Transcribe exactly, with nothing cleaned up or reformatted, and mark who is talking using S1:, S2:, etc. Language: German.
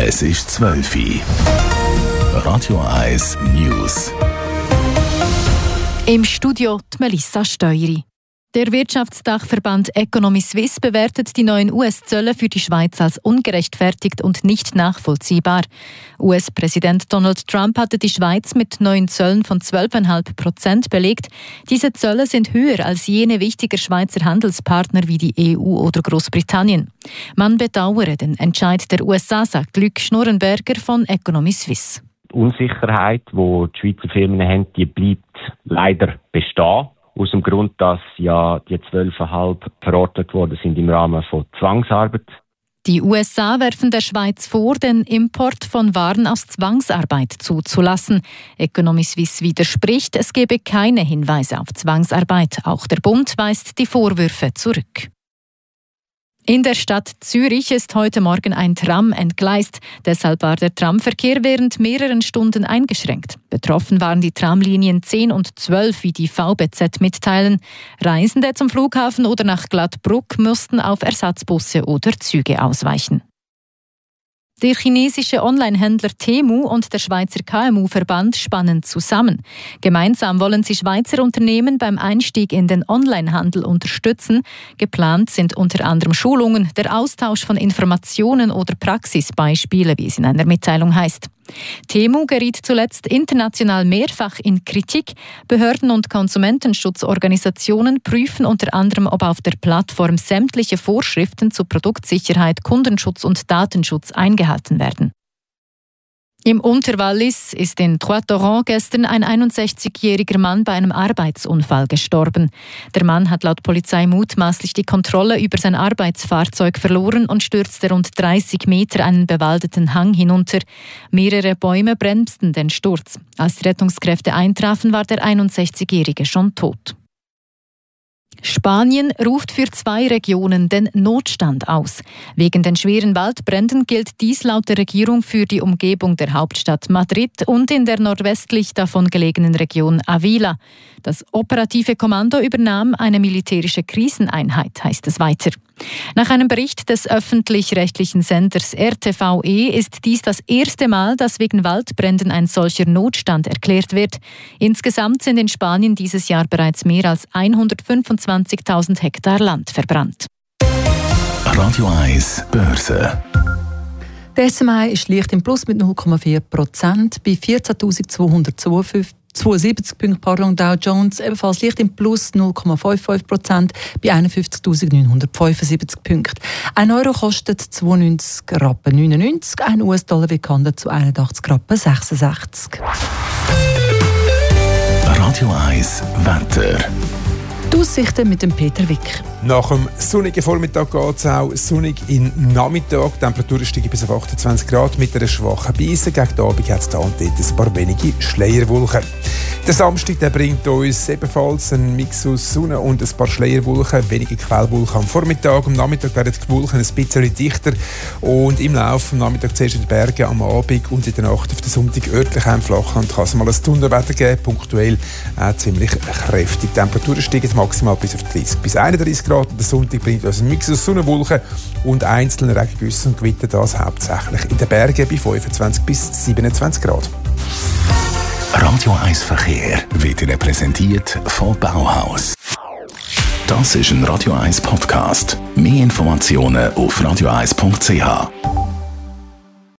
S1: Es ist zwölf Uhr. Radio eins News.
S2: Im Studio die Melissa Steueri. Der Wirtschaftsdachverband Economy Suisse bewertet die neuen U S-Zölle für die Schweiz als ungerechtfertigt und nicht nachvollziehbar. U S-Präsident Donald Trump hatte die Schweiz mit neuen Zöllen von zwölf Komma fünf Prozent belegt. Diese Zölle sind höher als jene wichtiger Schweizer Handelspartner wie die E U oder Großbritannien. Man bedauere den Entscheid der U S A, sagt Luc Schnurrenberger von Economy Suisse.
S3: Die Unsicherheit, die die Schweizer Firmen haben, die bleibt leider bestehen. Aus dem Grund, dass ja die zwölf Komma fünf verordnet worden sind im Rahmen von Zwangsarbeit.
S2: Die U S A werfen der Schweiz vor, den Import von Waren aus Zwangsarbeit zuzulassen. Economy Suisse widerspricht, es gebe keine Hinweise auf Zwangsarbeit. Auch der Bund weist die Vorwürfe zurück. In der Stadt Zürich ist heute Morgen ein Tram entgleist. Deshalb war der Tramverkehr während mehreren Stunden eingeschränkt. Betroffen waren die Tramlinien zehn und zwölf, wie die V B Z mitteilen. Reisende zum Flughafen oder nach Glattbrugg mussten auf Ersatzbusse oder Züge ausweichen. Der chinesische Onlinehändler Temu und der Schweizer K M U-Verband spannen zusammen. Gemeinsam wollen sie Schweizer Unternehmen beim Einstieg in den Onlinehandel unterstützen. Geplant sind unter anderem Schulungen, der Austausch von Informationen oder Praxisbeispiele, wie es in einer Mitteilung heißt. Temu geriet zuletzt international mehrfach in Kritik. Behörden und Konsumentenschutzorganisationen prüfen unter anderem, ob auf der Plattform sämtliche Vorschriften zu Produktsicherheit, Kundenschutz und Datenschutz eingehalten werden. Im Unterwallis ist in Trois-Torrents gestern ein einundsechzigjähriger Mann bei einem Arbeitsunfall gestorben. Der Mann hat laut Polizei mutmaßlich die Kontrolle über sein Arbeitsfahrzeug verloren und stürzte rund dreißig Meter einen bewaldeten Hang hinunter. Mehrere Bäume bremsten den Sturz. Als die Rettungskräfte eintrafen, war der einundsechzigjährige schon tot. Spanien ruft für zwei Regionen den Notstand aus. Wegen den schweren Waldbränden gilt dies laut der Regierung für die Umgebung der Hauptstadt Madrid und in der nordwestlich davon gelegenen Region Avila. Das operative Kommando übernahm eine militärische Kriseneinheit, heißt es weiter. Nach einem Bericht des öffentlich-rechtlichen Senders R T V E ist dies das erste Mal, dass wegen Waldbränden ein solcher Notstand erklärt wird. Insgesamt sind in Spanien dieses Jahr bereits mehr als hundertfünfundzwanzigtausend Hektar Land verbrannt.
S1: Radio eins Börse.
S4: Der S M I ist leicht im Plus mit null Komma vier Prozent bei vierzehntausendzweihundertzweiundsiebzig Punkten. Pardon, Dow Jones ebenfalls leicht im Plus null Komma fünfundfünfzig Prozent bei einundfünfzigtausendneunhundertfünfundsiebzig Punkten. Ein Euro kostet zweiundneunzig Rappen neunundneunzig, ein U S-Dollar wird gehandelt zu einundachtzig Rappen sechsundsechzig.
S1: Radio eins Wetter.
S4: Die Aussichten mit dem Peter Wick.
S5: Nach dem sonnigen Vormittag geht es auch sonnig in Nachmittag. Die Temperatur steigt bis auf achtundzwanzig Grad mit einer schwachen Brise. Gegen den Abend hat es da und dort ein paar wenige Schleierwolken. Der Samstag der bringt uns ebenfalls einen Mix aus Sonne und ein paar Schleierwolken, wenige Quellwolken am Vormittag. Am Nachmittag werden die Wolken ein bisschen dichter und im Laufe des Nachmittags zuerst in den Bergen, am Abend und in der Nacht auf den Sonntag örtlich einflachen und kann es mal ein Donnerwetter geben, punktuell auch ziemlich kräftig. Die Temperaturen steigen maximal bis auf dreißig bis einunddreißig Grad. Der Sonntag bringt uns einen Mix aus Sonnenwolken und einzelne Regengüsse und Gewitter, das hauptsächlich in den Bergen bei fünfundzwanzig bis siebenundzwanzig Grad.
S1: Radio eins Verkehr wird Ihnen präsentiert von Bauhaus. Das ist ein Radio eins Podcast. Mehr Informationen auf radio eins punkt c h.